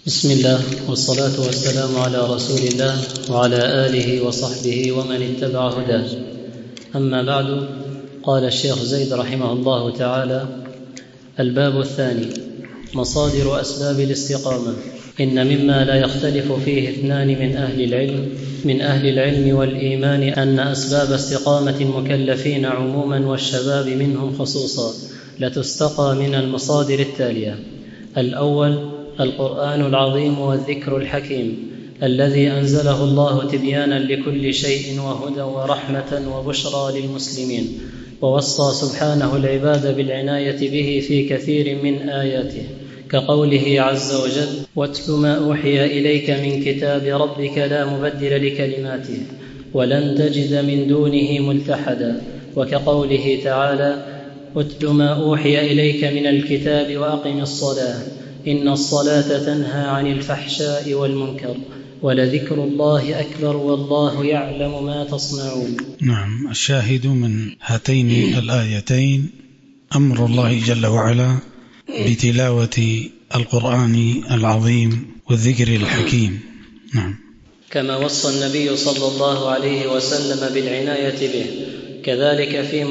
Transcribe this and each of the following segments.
بسم الله والصلاة والسلام على رسول الله وعلى آله وصحبه ومن اتبع هداه. أما بعد، قال الشيخ زيد رحمه الله تعالى: الباب الثاني: مصادر أسباب الاستقامة. إن مما لا يختلف فيه اثنان من أهل العلم والإيمان أن أسباب استقامة المكلفين عموما والشباب منهم خصوصا لتستقى من المصادر التالية: الأول القرآن العظيم والذكر الحكيم الذي أنزله الله تبيانا لكل شيء وهدى ورحمة وبشرى للمسلمين، ووصى سبحانه العباد بالعناية به في كثير من آياته، كقوله عز وجل: واتل ما أوحي إليك من كتاب ربك لا مبدل لكلماته ولن تجد من دونه ملتحدا، وكقوله تعالى: اتل ما أوحي إليك من الكتاب وأقم الصلاة إن الصلاة تنهى عن الفحشاء والمنكر ولذكر الله أكبر والله يعلم ما تصنعون. نعم، الشاهد من هاتين الآيتين أمر الله جل وعلا بتلاوة القرآن العظيم والذكر الحكيم. نعم. كما وصى النبي صلى الله عليه وسلم بالعناية به، كذلك في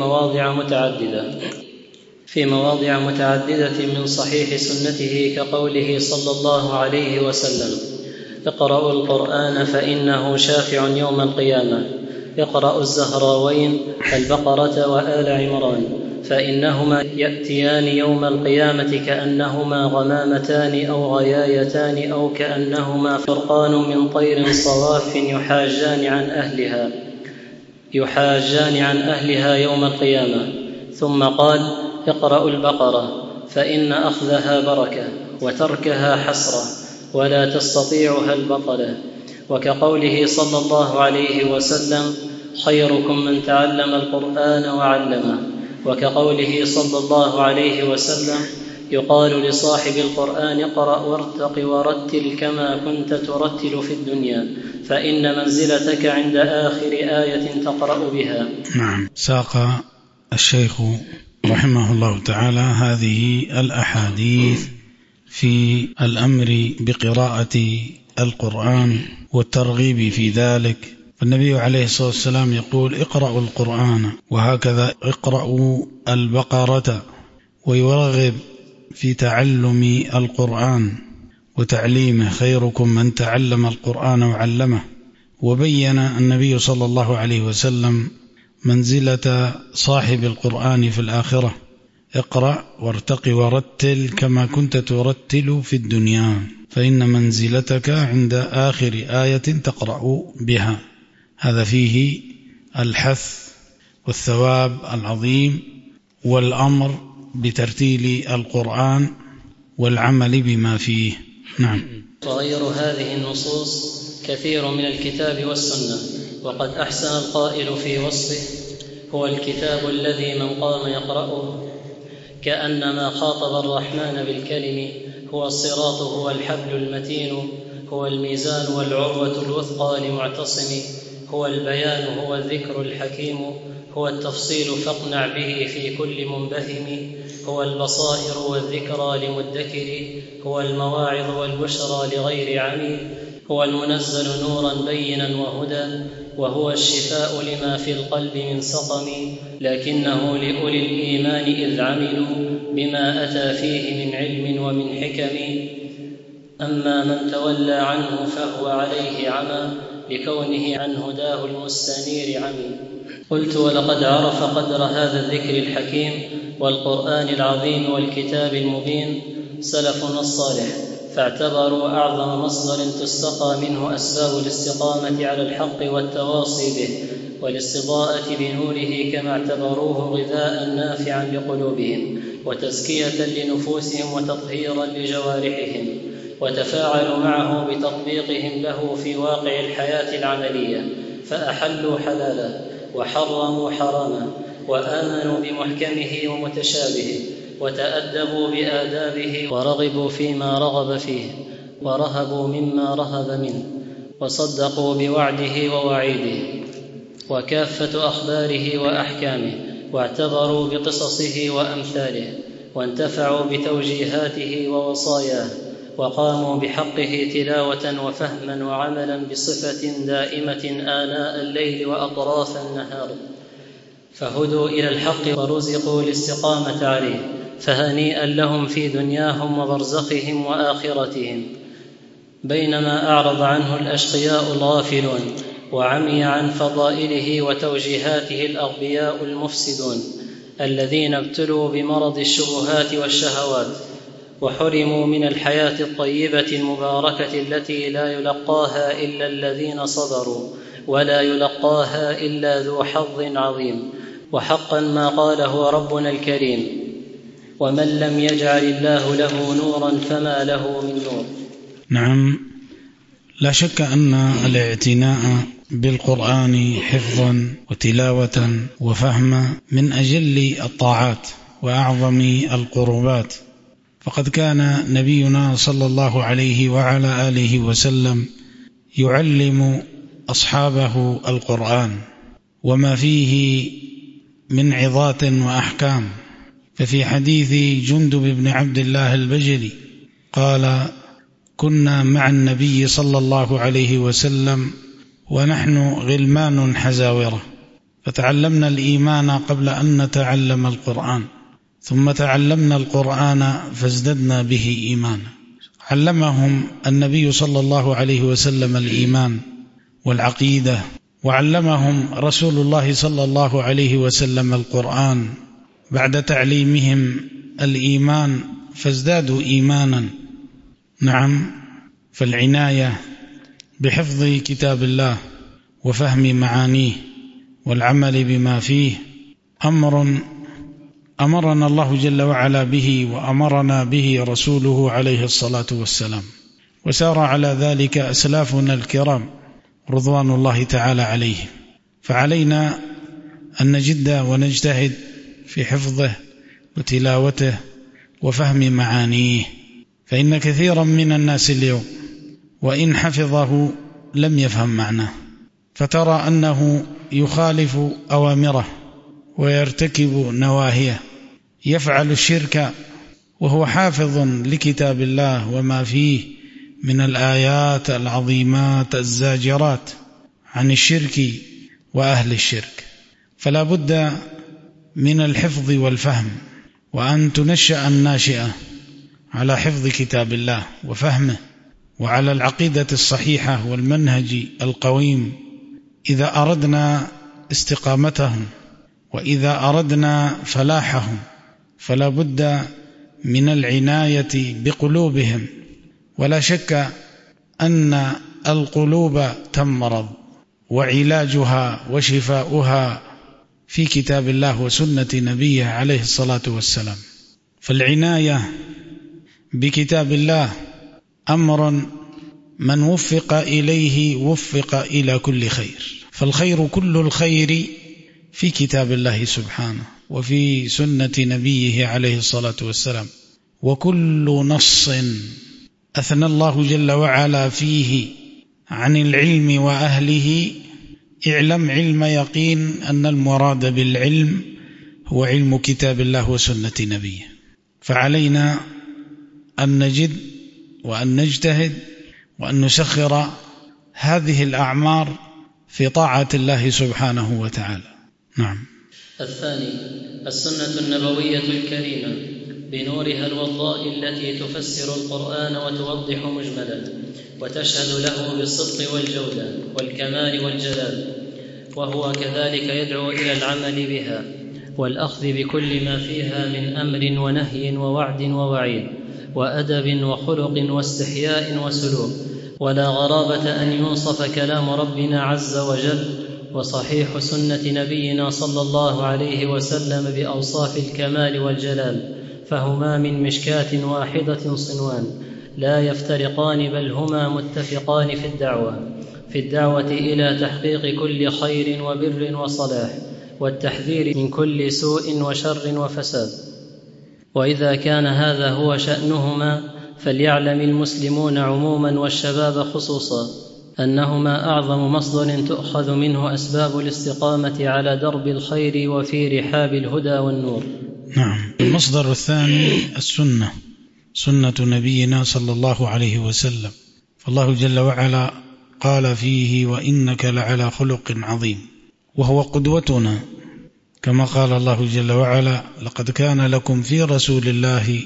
مواضع متعددة من صحيح سنته، كقوله صلى الله عليه وسلم: اقرأوا القرآن فإنه شافع يوم القيامة، اقرأوا الزهراوين البقرة وآل عمران فإنهما يأتيان يوم القيامة كأنهما غمامتان أو غيايتان أو كأنهما فرقان من طير صواف يحاجان عن أهلها يوم القيامة. ثم قال: اقرأوا البقرة فإن أخذها بركة وتركها حسرة ولا تستطيعها البطلة، وكقوله صلى الله عليه وسلم: خيركم من تعلم القرآن وعلمه، وكقوله صلى الله عليه وسلم: يقال لصاحب القرآن اقرأ وارتق ورتل كما كنت ترتل في الدنيا فإن منزلتك عند آخر آية تقرأ بها. نعم. ساق الشيخ رحمه الله تعالى هذه الأحاديث في الأمر بقراءة القرآن والترغيب في ذلك. فالنبي عليه الصلاة والسلام يقول: اقرأوا القرآن، وهكذا اقرأوا البقرة، ويرغب في تعلم القرآن وتعليمه: خيركم من تعلم القرآن وعلمه. وبين النبي صلى الله عليه وسلم منزلة صاحب القرآن في الآخرة: اقرأ وارتق ورتل كما كنت ترتل في الدنيا فإن منزلتك عند آخر آية تقرأ بها. هذا فيه الحث والثواب العظيم والأمر بترتيل القرآن والعمل بما فيه. نعم. وغير هذه النصوص كثير من الكتاب والسنة، وقد أحسن القائل في وصفه: هو الكتاب الذي من قام يقرأه كأنما خاطب الرحمن بالكلم، هو الصراط هو الحبل المتين، هو الميزان والعروة الوثقى لمعتصم، هو البيان هو الذكر الحكيم، هو التفصيل فاقنع به في كل منبهم، هو البصائر والذكرى لمدكر، هو المواعظ والبشرى لغير عمي، هو المنزل نورا بينا وهدى، وهو الشفاء لما في القلب من سقم، لكنه لأولي الإيمان إذ عملوا بما أتى فيه من علم ومن حكم. أما من تولى عنه فهو عليه عمى لكونه عن هداه المستنير عمي. قلت: ولقد عرف قدر هذا الذكر الحكيم والقرآن العظيم والكتاب المبين سلفنا الصالح، فاعتبروا أعظم مصدر تستقى منه أسباب الاستقامة على الحق والتواصي به والاستضاءة بنوره، كما اعتبروه غذاء نافعا لقلوبهم وتزكية لنفوسهم وتطهيرا لجوارحهم، وتفاعلوا معه بتطبيقهم له في واقع الحياة العملية، فأحلوا حلالا وحرموا حراما، وآمنوا بمحكمه ومتشابهه، وتأدبوا بآدابه، ورغبوا فيما رغب فيه، ورهبوا مما رهب منه، وصدقوا بوعده ووعيده وكافة أخباره وأحكامه، واعتبروا بقصصه وأمثاله، وانتفعوا بتوجيهاته ووصاياه، وقاموا بحقه تلاوة وفهما وعملا بصفة دائمة آناء الليل وأطراف النهار، فهدوا إلى الحق ورزقوا الاستقامة عليه، فهنيئا لهم في دنياهم وبرزخهم وآخرتهم. بينما أعرض عنه الأشقياء الغافلون، وعمي عن فضائله وتوجيهاته الأغبياء المفسدون، الذين ابتلوا بمرض الشبهات والشهوات، وحرموا من الحياة الطيبة المباركة التي لا يلقاها إلا الذين صبروا، ولا يلقاها إلا ذو حظ عظيم. وحقا ما قاله ربنا الكريم: ومن لم يجعل الله له نورا فما له من نور. نعم، لا شك أن الاعتناء بالقرآن حفظا وتلاوة وفهما من أجل الطاعات وأعظم القربات، فقد كان نبينا صلى الله عليه وعلى آله وسلم يعلم أصحابه القرآن وما فيه من عظات وأحكام. ففي حديث جندب بن عبد الله البجلي قال: كنا مع النبي صلى الله عليه وسلم ونحن غلمان حزاورة، فتعلمنا الإيمان قبل أن نتعلم القرآن، ثم تعلمنا القرآن فازددنا به إيمانا. علمهم النبي صلى الله عليه وسلم الإيمان والعقيدة، وعلمهم رسول الله صلى الله عليه وسلم القرآن بعد تعليمهم الإيمان فازدادوا إيمانا. نعم، فالعناية بحفظ كتاب الله وفهم معانيه والعمل بما فيه أمرنا الله جل وعلا به، وأمرنا به رسوله عليه الصلاة والسلام، وسار على ذلك أسلافنا الكرام رضوان الله تعالى عليهم. فعلينا أن نجد ونجتهد في حفظه وتلاوته وفهم معانيه، فإن كثيرا من الناس اليوم وإن حفظه لم يفهم معناه، فترى أنه يخالف أوامره ويرتكب نواهيه، يفعل الشرك وهو حافظ لكتاب الله وما فيه من الآيات العظيمات الزاجرات عن الشرك وأهل الشرك. فلا بد من الحفظ والفهم، وأن تنشأ الناشئة على حفظ كتاب الله وفهمه، وعلى العقيدة الصحيحة والمنهج القويم إذا أردنا استقامتهم وإذا أردنا فلاحهم. فلا بد من العناية بقلوبهم، ولا شك أن القلوب تمرض، وعلاجها وشفاؤها في كتاب الله وسنة نبيه عليه الصلاة والسلام. فالعناية بكتاب الله أمر من وفق إليه وفق إلى كل خير، فالخير كل الخير في كتاب الله سبحانه وفي سنة نبيه عليه الصلاة والسلام. وكل نص أثنى الله جل وعلا فيه عن العلم وأهله، اعلم علم يقين أن المراد بالعلم هو علم كتاب الله وسنة نبيه. فعلينا أن نجد وأن نجتهد وأن نسخر هذه الأعمار في طاعة الله سبحانه وتعالى. نعم. الثاني: السنة النبوية الكريمة بنورها الوضاء التي تفسر القرآن وتوضح مجملا، وتشهد له بالصدق والجودة والكمال والجلال، وهو كذلك يدعو إلى العمل بها والأخذ بكل ما فيها من أمر ونهي ووعد ووعيد وأدب وخلق واستحياء وسلوك. ولا غرابة أن ينصف كلام ربنا عز وجل وصحيح سنة نبينا صلى الله عليه وسلم بأوصاف الكمال والجلال، فهما من مشكاة واحدة صنوان لا يفترقان، بل هما متفقان في الدعوة إلى تحقيق كل خير وبر وصلاح، والتحذير من كل سوء وشر وفساد. وإذا كان هذا هو شأنهما، فليعلم المسلمون عموما والشباب خصوصا أنهما أعظم مصدر تؤخذ منه أسباب الاستقامة على درب الخير وفي رحاب الهدى والنور. نعم. المصدر الثاني السنة، سنة نبينا صلى الله عليه وسلم. فالله جل وعلا قال فيه: وإنك لعلى خلق عظيم، وهو قدوتنا، كما قال الله جل وعلا: لقد كان لكم في رسول الله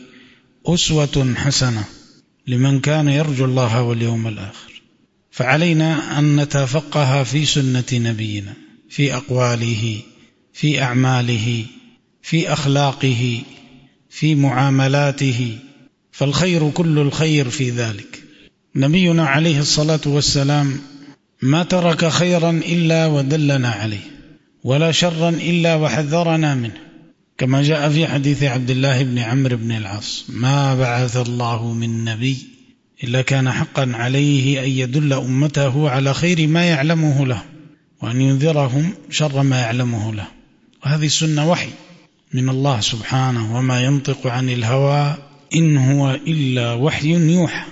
أسوة حسنة لمن كان يرجو الله واليوم الآخر. فعلينا أن نتفقه في سنة نبينا، في أقواله، في أعماله، في أخلاقه، في معاملاته، فالخير كل الخير في ذلك. نبينا عليه الصلاة والسلام ما ترك خيرا إلا ودلنا عليه، ولا شرا إلا وحذرنا منه، كما جاء في حديث عبد الله بن عمرو بن العاص: ما بعث الله من نبي إلا كان حقا عليه أن يدل أمته على خير ما يعلمه له، وأن ينذرهم شر ما يعلمه له. وهذه السنة وحي من الله سبحانه، وما ينطق عن الهوى إن هو إلا وحي يوحى.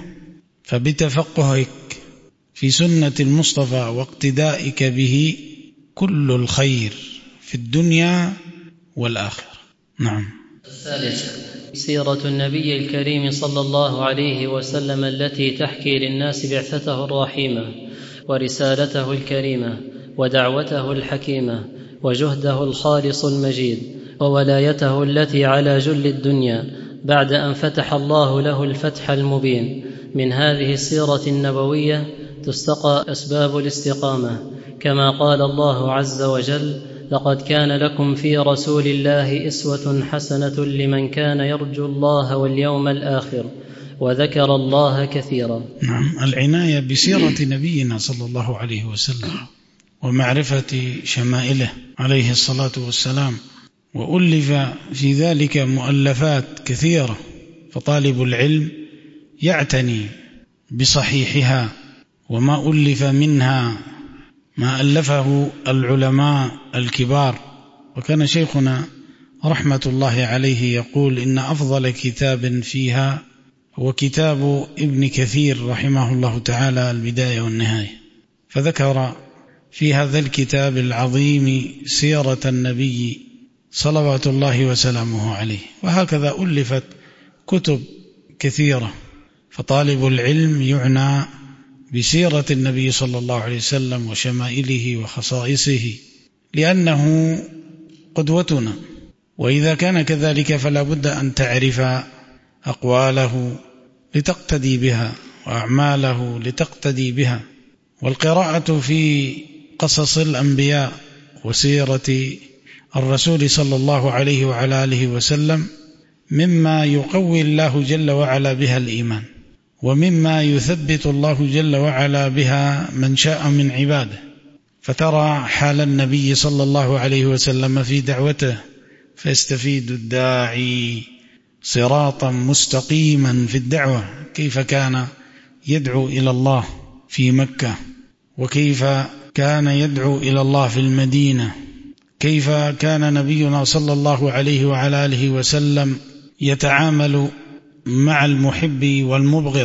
فبتفقهك في سنة المصطفى واقتدائك به كل الخير في الدنيا والآخرة. نعم. الثالث: سيرة النبي الكريم صلى الله عليه وسلم التي تحكي للناس بعثته الرحيمة، ورسالته الكريمة، ودعوته الحكيمة، وجهده الخالص المجيد، وولايته التي على جل الدنيا بعد أن فتح الله له الفتح المبين. من هذه السيرة النبوية تستقى أسباب الاستقامة، كما قال الله عز وجل: لقد كان لكم في رسول الله أسوة حسنة لمن كان يرجو الله واليوم الآخر وذكر الله كثيرا. نعم، العناية بسيرة نبينا صلى الله عليه وسلم ومعرفة شمائله عليه الصلاة والسلام، وألف في ذلك مؤلفات كثيرة، فطالب العلم يعتني بصحيحها وما ألف منها، ما ألفه العلماء الكبار. وكان شيخنا رحمة الله عليه يقول: إن أفضل كتاب فيها هو كتاب ابن كثير رحمه الله تعالى البداية والنهاية، فذكر في هذا الكتاب العظيم سيرة النبي صلوات الله وسلامه عليه. وهكذا ألفت كتب كثيرة، فطالب العلم يعنى بسيرة النبي صلى الله عليه وسلم وشمائله وخصائصه، لأنه قدوتنا. وإذا كان كذلك فلا بد أن تعرف أقواله لتقتدي بها، وأعماله لتقتدي بها. والقراءة في قصص الأنبياء وسيرة الرسول صلى الله عليه وعلى آله وسلم مما يقوي الله جل وعلا بها الإيمان، ومما يثبت الله جل وعلا بها من شاء من عباده. فترى حال النبي صلى الله عليه وسلم في دعوته، فيستفيد الداعي صراطا مستقيما في الدعوة، كيف كان يدعو إلى الله في مكة، وكيف كان يدعو إلى الله في المدينة، كيف كان نبينا صلى الله عليه وعلى آله وسلم يتعامل مع المحب والمبغض،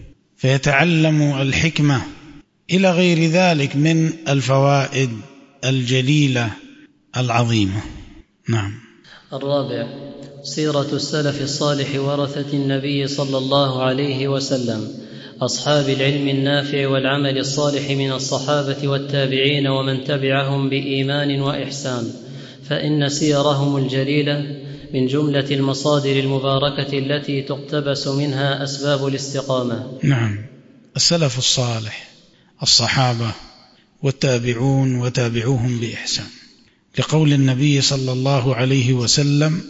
فيتعلم الحكمة، إلى غير ذلك من الفوائد الجليلة العظيمة. نعم. الرابع: سيرة السلف الصالح ورثة النبي صلى الله عليه وسلم، أصحاب العلم النافع والعمل الصالح من الصحابة والتابعين ومن تبعهم بإيمان وإحسان، فإن سيرهم الجليلة من جملة المصادر المباركة التي تقتبس منها أسباب الاستقامة. نعم. السلف الصالح، الصحابة والتابعون وتابعوهم بإحسان، لقول النبي صلى الله عليه وسلم: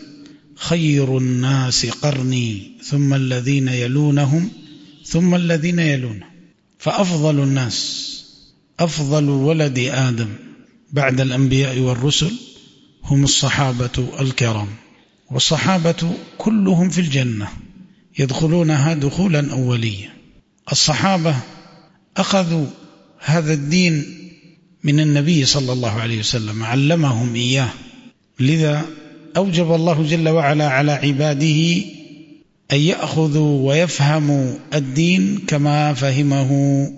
خير الناس قرني ثم الذين يلونهم ثم الذين يلونهم. فأفضل الناس، أفضل ولد آدم بعد الأنبياء والرسل هم الصحابة الكرام، والصحابة كلهم في الجنة يدخلونها دخولا أوليا. الصحابة أخذوا هذا الدين من النبي صلى الله عليه وسلم، علمهم إياه، لذا أوجب الله جل وعلا على عباده أن يأخذوا ويفهموا الدين كما فهمه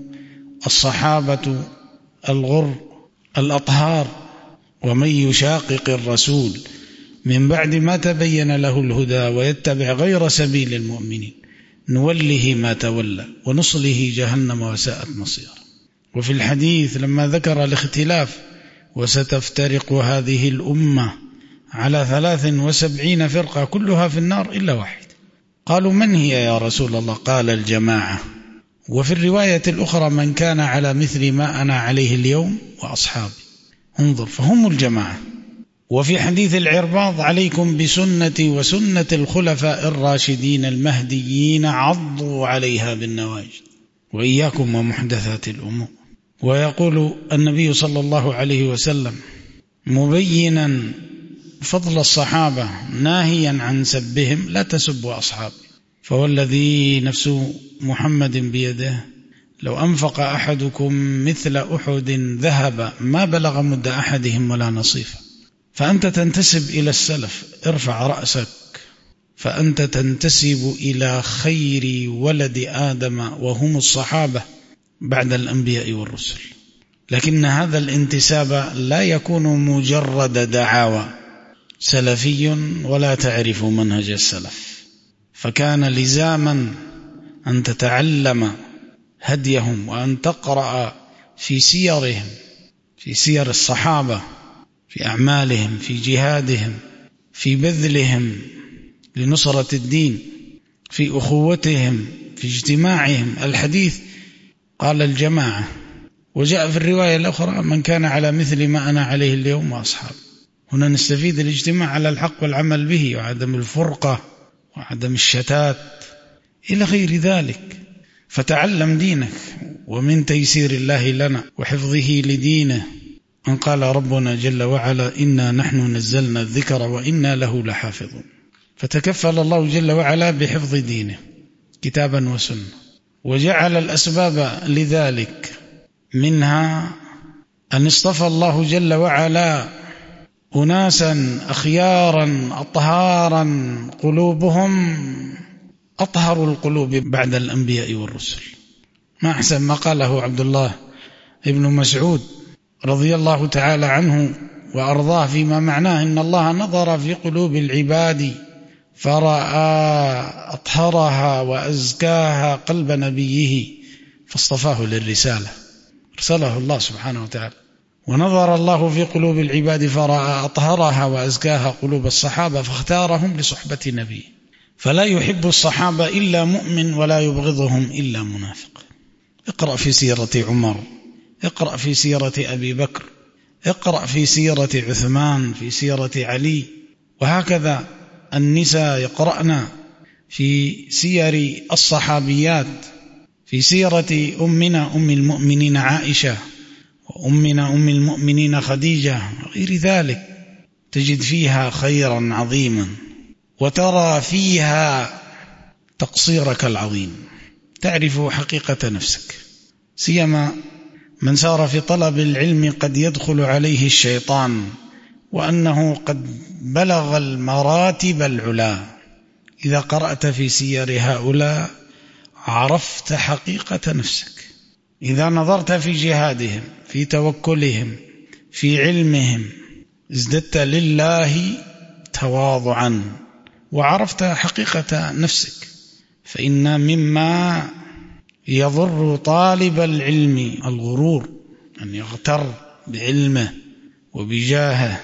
الصحابة الغر الأطهار. ومن يشاقق الرسول من بعد ما تبين له الهدى ويتبع غير سبيل المؤمنين نوله ما تولى ونصله جهنم وساءت مصيرا. وفي الحديث لما ذكر الاختلاف وستفترق هذه الأمة على 73 فرقة كلها في النار إلا واحد. قالوا من هي يا رسول الله؟ قال الجماعة. وفي الرواية الأخرى من كان على مثل ما أنا عليه اليوم وأصحابي. انظر، فهم الجماعة. وفي حديث العرباض عليكم بسنتي وسنة الخلفاء الراشدين المهديين عضوا عليها بالنواجذ وإياكم ومحدثات الأمور. ويقول النبي صلى الله عليه وسلم مبينا فضل الصحابة ناهيا عن سبهم لا تسبوا أصحابي، فوالذي نفس محمد بيده لو أنفق أحدكم مثل أحد ذهب ما بلغ مد أحدهم ولا نصيفه. فأنت تنتسب إلى السلف، ارفع رأسك، فأنت تنتسب إلى خير ولد آدم وهم الصحابة بعد الأنبياء والرسل. لكن هذا الانتساب لا يكون مجرد دعاوى سلفي ولا تعرف منهج السلف، فكان لزاما أن تتعلم هديهم وأن تقرأ في سيرهم، في سير الصحابة، في أعمالهم، في جهادهم، في بذلهم لنصرة الدين، في أخوتهم، في اجتماعهم. الحديث قال الجماعة، وجاء في الرواية الأخرى من كان على مثل ما أنا عليه اليوم وأصحابي. هنا نستفيد الاجتماع على الحق والعمل به وعدم الفرقة وعدم الشتات إلى غير ذلك. فتعلم دينك، ومن تيسير الله لنا وحفظه لدينه أن قال ربنا جل وعلا إنا نحن نزلنا الذكر وإنا له لحافظون. فتكفل الله جل وعلا بحفظ دينه كتابا وسنة، وجعل الأسباب لذلك، منها أن اصطفى الله جل وعلا أناسا أخيارا أطهارا قلوبهم أطهر القلوب بعد الأنبياء والرسل. ما أحسن ما قاله عبد الله ابن مسعود رضي الله تعالى عنه وأرضاه فيما معناه إن الله نظر في قلوب العباد فرأى أطهرها وأزكاها قلب نبيه فاصطفاه للرسالة، أرسله الله سبحانه وتعالى. ونظر الله في قلوب العباد فرأى أطهرها وأزكاها قلوب الصحابة فاختارهم لصحبة نبيه. فلا يحب الصحابة إلا مؤمن ولا يبغضهم إلا منافق. اقرأ في سيرة عمر، اقرأ في سيرة أبي بكر، اقرأ في سيرة عثمان، في سيرة علي، وهكذا النساء يقرأن في سير الصحابيات، في سيرة أمنا أم المؤمنين عائشة وأمنا أم المؤمنين خديجة وغير ذلك، تجد فيها خيرا عظيما وترى فيها تقصيرك العظيم، تعرف حقيقة نفسك. سيما من سار في طلب العلم قد يدخل عليه الشيطان وأنه قد بلغ المراتب العلا. إذا قرأت في سير هؤلاء عرفت حقيقة نفسك. إذا نظرت في جهادهم، في توكلهم، في علمهم، ازددت لله تواضعا وعرفت حقيقة نفسك. فإن مما يضر طالب العلم الغرور، أن يغتر بعلمه وبجاهه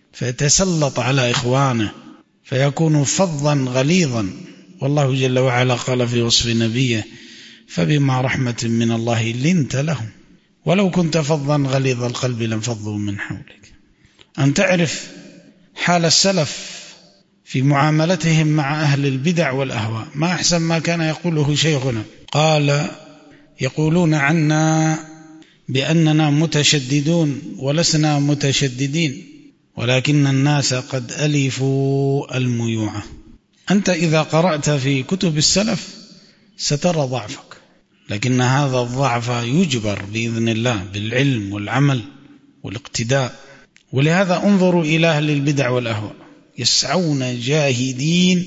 فيتسلط على إخوانه فيكون فظا غليظا. والله جل وعلا قال في وصف نبيه فبما رحمة من الله لنت لهم ولو كنت فظا غليظ القلب لانفضوا من حولك. أن تعرف حال السلف في معاملتهم مع أهل البدع والأهواء. ما أحسن ما كان يقوله شيخنا، قال يقولون عنا بأننا متشددون ولسنا متشددين ولكن الناس قد ألفوا الميوعة. أنت إذا قرأت في كتب السلف سترى ضعفك، لكن هذا الضعف يجبر بإذن الله بالعلم والعمل والاقتداء. ولهذا انظروا إلى أهل البدع والأهواء يسعون جاهدين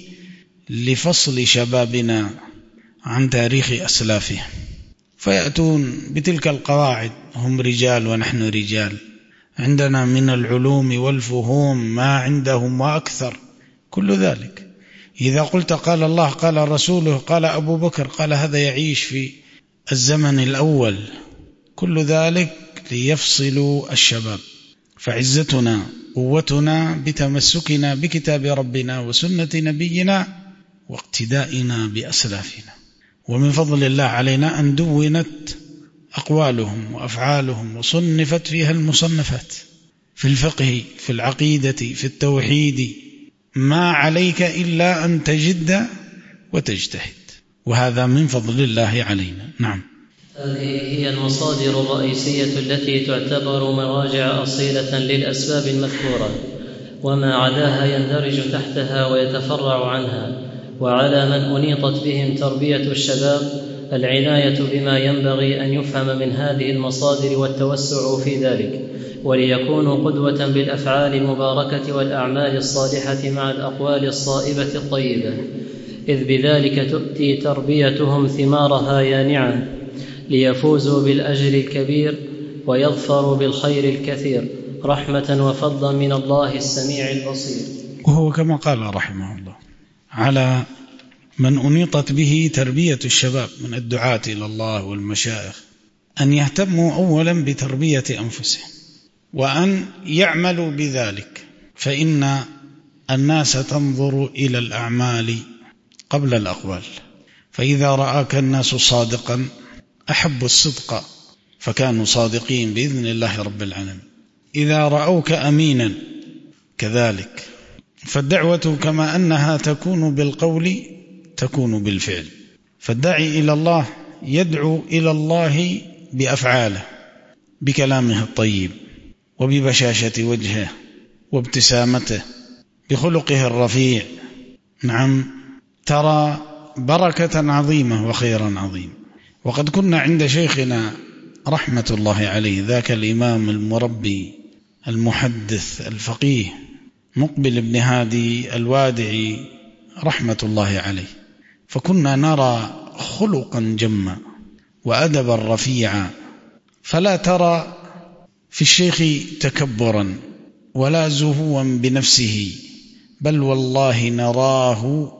لفصل شبابنا عن تاريخ أسلافهم، فيأتون بتلك القواعد: هم رجال ونحن رجال، عندنا من العلوم والفهوم ما عندهم وأكثر. كل ذلك إذا قلت قال الله قال رسوله قال أبو بكر قال هذا يعيش في الزمن الأول. كل ذلك ليفصلوا الشباب. فعزتنا قوتنا بتمسكنا بكتاب ربنا وسنة نبينا واقتدائنا بأسلافنا. ومن فضل الله علينا أن دونت أقوالهم وأفعالهم وصنفت فيها المصنفات في الفقه في العقيدة في التوحيد. ما عليك إلا أن تجد وتجتهد، وهذا من فضل الله علينا. نعم. هذه هي المصادر الرئيسية التي تعتبر مراجع أصيلة للأسباب المذكورة، وما عداها يندرج تحتها ويتفرع عنها. وعلى من أنيطت بهم تربية الشباب العناية بما ينبغي أن يفهم من هذه المصادر والتوسع في ذلك، وليكونوا قدوة بالأفعال المباركة والأعمال الصالحة مع الأقوال الصائبة الطيبة، إذ بذلك تؤتي تربيتهم ثمارها يانعة، ليفوزوا بالأجر الكبير ويظفروا بالخير الكثير، رحمة وفضلا من الله السميع البصير. وهو كما قال رحمه الله على من أنيطت به تربية الشباب من الدعاة إلى الله والمشايخ أن يهتموا أولا بتربية أنفسهم وأن يعملوا بذلك، فإن الناس تنظر إلى الأعمال قبل الأقوال. فإذا رآك الناس صادقا أحبوا الصدق فكانوا صادقين بإذن الله رب العالمين. إذا رأوك أمينا كذلك. فالدعوة كما أنها تكون بالقول تكون بالفعل. فالداعي إلى الله يدعو إلى الله بأفعاله، بكلامه الطيب وببشاشة وجهه وابتسامته، بخلقه الرفيع. نعم، ترى بركة عظيمة وخيرا عظيم. وقد كنا عند شيخنا رحمة الله عليه ذاك الإمام المربي المحدث الفقيه مقبل بن هادي الوادعي رحمة الله عليه، فكنا نرى خلقا جما وأدبا رفيعا، فلا ترى في الشيخ تكبرا ولا زهوا بنفسه، بل والله نراه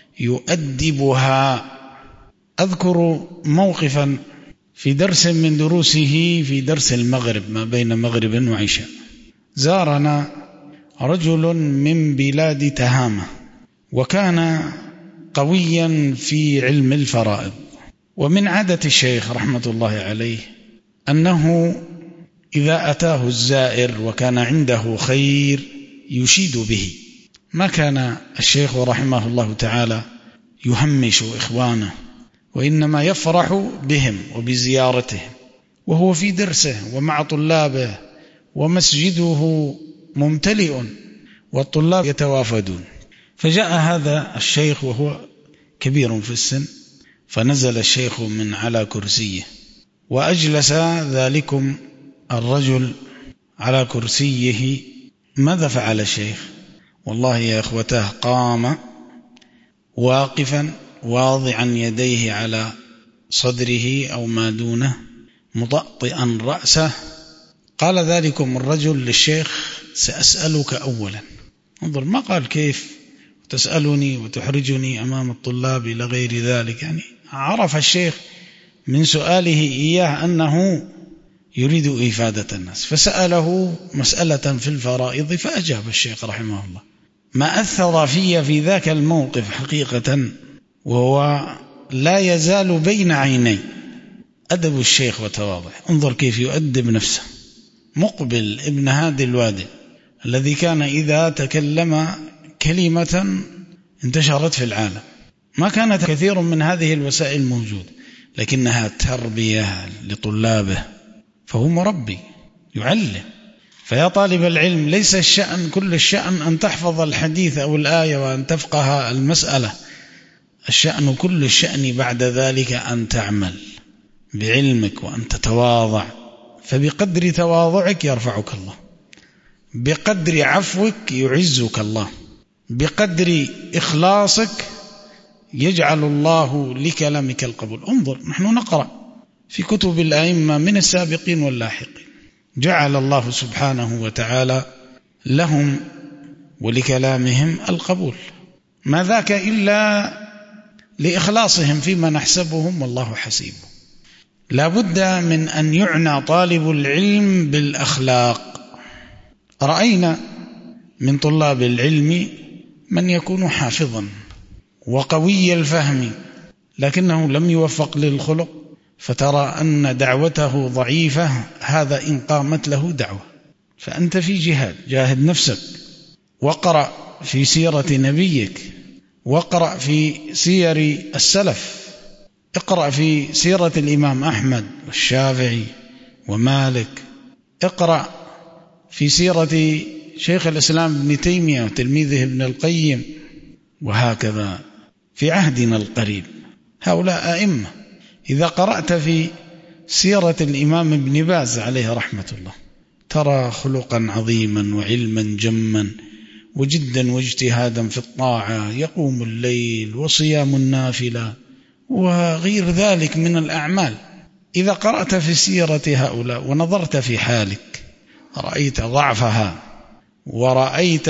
يؤدبها. أذكر موقفا في درس من دروسه في درس المغرب ما بين مغرب وعشاء، زارنا رجل من بلاد تهامة، وكان قويا في علم الفرائض. ومن عادة الشيخ رحمة الله عليه أنه إذا أتاه الزائر وكان عنده خير يشيد به. ما كان الشيخ رحمه الله تعالى يهمش إخوانه، وإنما يفرح بهم وبزيارتهم وهو في درسه ومع طلابه، ومسجده ممتلئ والطلاب يتوافدون. فجاء هذا الشيخ وهو كبير في السن، فنزل الشيخ من على كرسيه وأجلس ذلكم الرجل على كرسيه. ماذا فعل الشيخ؟ والله يا إخوته قام واقفا واضعا يديه على صدره أو ما دونه مطأطئا رأسه. قال ذلكم الرجل للشيخ سأسألك أولا. انظر، ما قال كيف تسألني وتحرجني أمام الطلاب إلى غير ذلك. يعني عرف الشيخ من سؤاله إياه أنه يريد إفادة الناس، فسأله مسألة في الفرائض فأجاب الشيخ رحمه الله. ما أثر في ذاك الموقف حقيقة، وهو لا يزال بين عيني أدب الشيخ وتواضع. انظر كيف يؤدب نفسه. مقبل ابن هادي الوادي الذي كان إذا تكلم كلمة انتشرت في العالم، ما كانت كثير من هذه الوسائل موجودة، لكنها تربية لطلابه، فهو مربي يعلم. فيا طالب العلم، ليس الشأن كل الشأن أن تحفظ الحديث أو الآية وأن تفقه المسألة. الشأن كل الشأن بعد ذلك أن تعمل بعلمك وأن تتواضع، فبقدر تواضعك يرفعك الله، بقدر عفوك يعزك الله، بقدر إخلاصك يجعل الله لكلامك القبول. انظر، نحن نقرأ في كتب الأئمة من السابقين واللاحقين، جعل الله سبحانه وتعالى لهم ولكلامهم القبول، ما ذاك إلا لإخلاصهم فيما نحسبهم والله حسيبه. لا بد من أن يعنى طالب العلم بالأخلاق. رأينا من طلاب العلم من يكون حافظا وقوي الفهم لكنه لم يوفق للخلق، فترى أن دعوته ضعيفة، هذا إن قامت له دعوة. فأنت في جهاد، جاهد نفسك، واقرأ في سيرة نبيك، واقرأ في سير السلف، اقرأ في سيرة الإمام أحمد والشافعي ومالك، اقرأ في سيرة شيخ الإسلام ابن تيمية وتلميذه ابن القيم، وهكذا في عهدنا القريب هؤلاء أئمة. إذا قرأت في سيرة الإمام ابن باز عليه رحمة الله ترى خلقا عظيما وعلما جما وجدا واجتهادا في الطاعة، يقوم الليل وصيام النافلة وغير ذلك من الأعمال. إذا قرأت في سيرة هؤلاء ونظرت في حالك رأيت ضعفها، ورأيت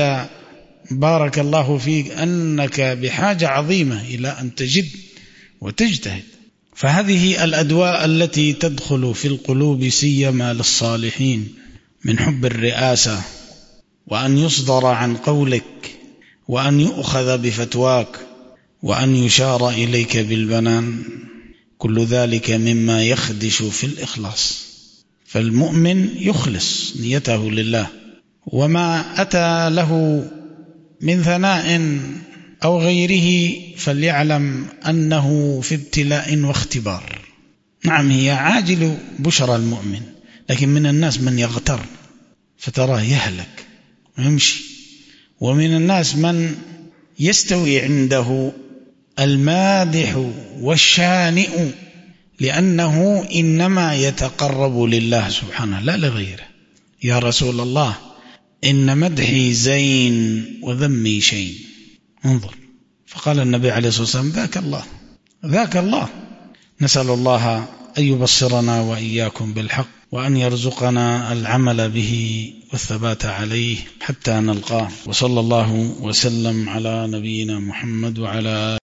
بارك الله فيك أنك بحاجة عظيمة إلى أن تجد وتجتهد. فهذه الأدواء التي تدخل في القلوب سيما للصالحين من حب الرئاسة، وأن يصدر عن قولك، وأن يؤخذ بفتواك، وأن يشار إليك بالبنان، كل ذلك مما يخدش في الإخلاص. فالمؤمن يخلص نيته لله، وما أتى له من ثناء أو غيره فليعلم أنه في ابتلاء واختبار. نعم هي عاجل بشرى المؤمن، لكن من الناس من يغتر فتراه يهلك ويمشي، ومن الناس من يستوي عنده المادح والشانئ، لأنه إنما يتقرب لله سبحانه لا لغيره. يا رسول الله إن مدحي زين وذمي شين. انظر، فقال النبي عليه الصلاة والسلام ذاك الله، ذاك الله. نسأل الله أن يبصرنا وإياكم بالحق، وأن يرزقنا العمل به والثبات عليه حتى نلقاه. وصلى الله وسلم على نبينا محمد وعلى